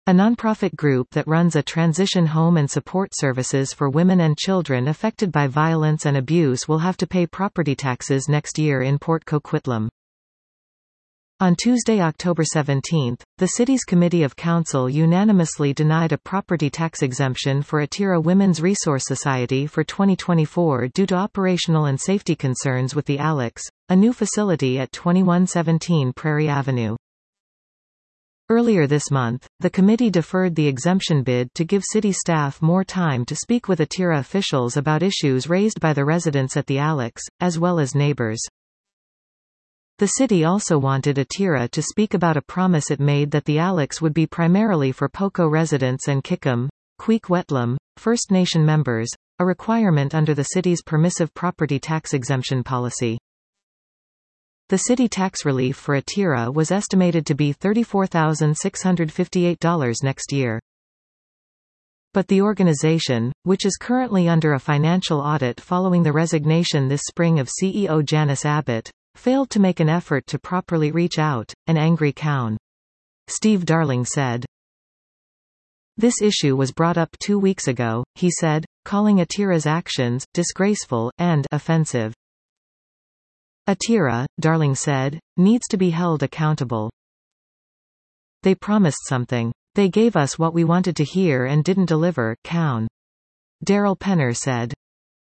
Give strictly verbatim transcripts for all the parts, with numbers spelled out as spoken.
A nonprofit group that runs a transition home and support services for women and children affected by violence and abuse will have to pay property taxes next year in Port Coquitlam. On Tuesday, October seventeenth, the city's Committee of Council unanimously denied a property tax exemption for Atira Women's Resource Society for twenty twenty-four due to operational and safety concerns with the Alex, a new facility at twenty-one seventeen Prairie Avenue. Earlier this month, the committee deferred the exemption bid to give city staff more time to speak with Atira officials about issues raised by the residents at the Alex, as well as neighbors. The city also wanted Atira to speak about a promise it made that the Alex would be primarily for Poco residents and Kickham, Queequetlam, First Nation members, a requirement under the city's permissive property tax exemption policy. The city tax relief for Atira was estimated to be thirty-four thousand six hundred fifty-eight dollars next year. But the organization, which is currently under a financial audit following the resignation this spring of C E O Janice Abbott, failed to make an effort to properly reach out, an angry Cown. Steve Darling said. This issue was brought up two weeks ago, he said, calling Atira's actions disgraceful and offensive. Atira, Darling said, needs to be held accountable. They promised something. They gave us what we wanted to hear and didn't deliver, Cown. Daryl Penner said.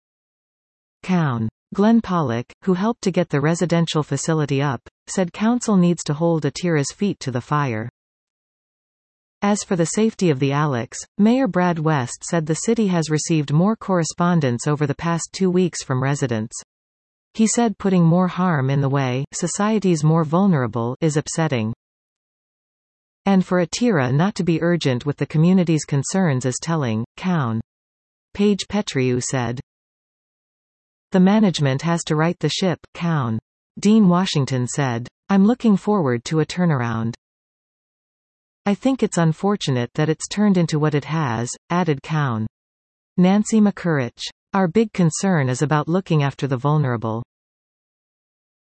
Cown. Glenn Pollock, who helped to get the residential facility up, said council needs to hold Atira's feet to the fire. As for the safety of the Alex, Mayor Brad West said the city has received more correspondence over the past two weeks from residents. He said putting more harm in the way, societies more vulnerable, is upsetting. And for Atira not to be urgent with the community's concerns is telling, Cown. Paige Petriou said. The management has to right the ship, Cown. Dean Washington said. I'm looking forward to a turnaround. I think it's unfortunate that it's turned into what it has, added Cown. Nancy McCurrich. Our big concern is about looking after the vulnerable.